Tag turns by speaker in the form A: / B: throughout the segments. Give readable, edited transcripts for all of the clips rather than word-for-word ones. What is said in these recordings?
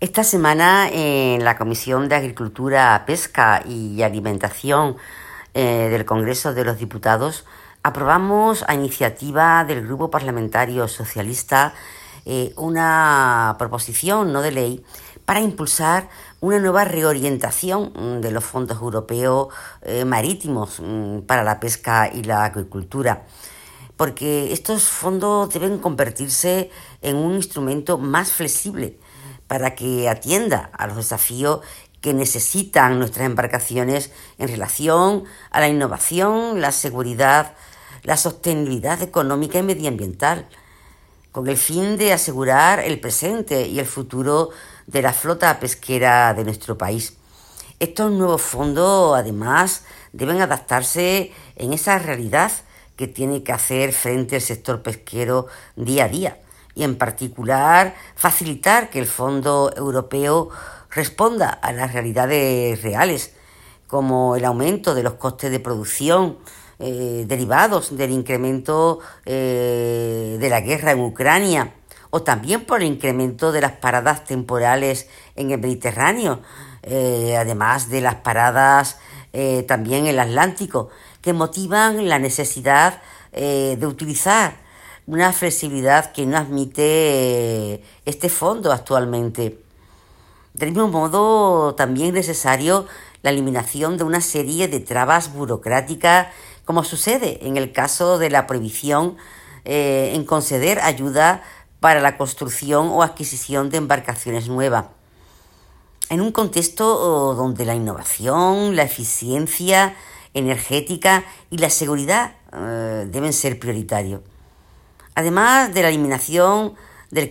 A: Esta semana en la Comisión de Agricultura, Pesca y Alimentación del Congreso de los Diputados aprobamos a iniciativa del Grupo Parlamentario Socialista una proposición no de ley para impulsar una nueva reorientación de los fondos europeos marítimos para la pesca y la acuicultura, porque estos fondos deben convertirse en un instrumento más flexible para que atienda a los desafíos que necesitan nuestras embarcaciones en relación a la innovación, la seguridad, la sostenibilidad económica y medioambiental, con el fin de asegurar el presente y el futuro de la flota pesquera de nuestro país. Estos nuevos fondos, además, deben adaptarse en esa realidad que tiene que hacer frente el sector pesquero día a día, y en particular facilitar que el Fondo Europeo responda a las realidades reales, como el aumento de los costes de producción derivados del incremento de la guerra en Ucrania, o también por el incremento de las paradas temporales en el Mediterráneo, además de las paradas también en el Atlántico, que motivan la necesidad de utilizar una flexibilidad que no admite este fondo actualmente. Del mismo modo, también es necesario la eliminación de una serie de trabas burocráticas, como sucede en el caso de la prohibición en conceder ayuda para la construcción o adquisición de embarcaciones nuevas. En un contexto donde la innovación, la eficiencia energética y la seguridad deben ser prioritarios. Además de la eliminación del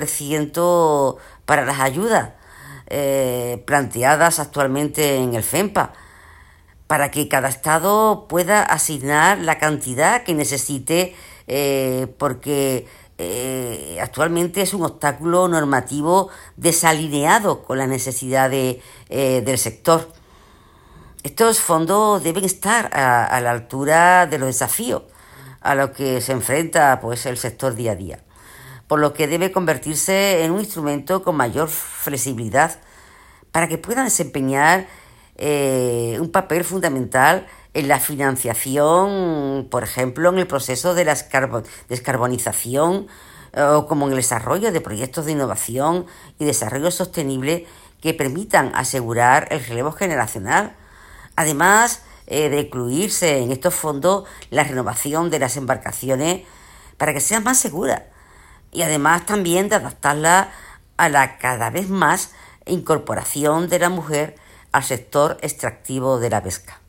A: 15% para las ayudas planteadas actualmente en el FEMPA, para que cada Estado pueda asignar la cantidad que necesite, porque actualmente es un obstáculo normativo desalineado con las necesidades del sector. Estos fondos deben estar a la altura de los desafíos a los que se enfrenta el sector día a día, por lo que debe convertirse en un instrumento con mayor flexibilidad para que puedan desempeñar un papel fundamental en la financiación, por ejemplo, en el proceso de la descarbonización, o como en el desarrollo de proyectos de innovación y desarrollo sostenible que permitan asegurar el relevo generacional. Además de incluirse en estos fondos la renovación de las embarcaciones para que sean más seguras, y además también de adaptarla a la cada vez más incorporación de la mujer al sector extractivo de la pesca.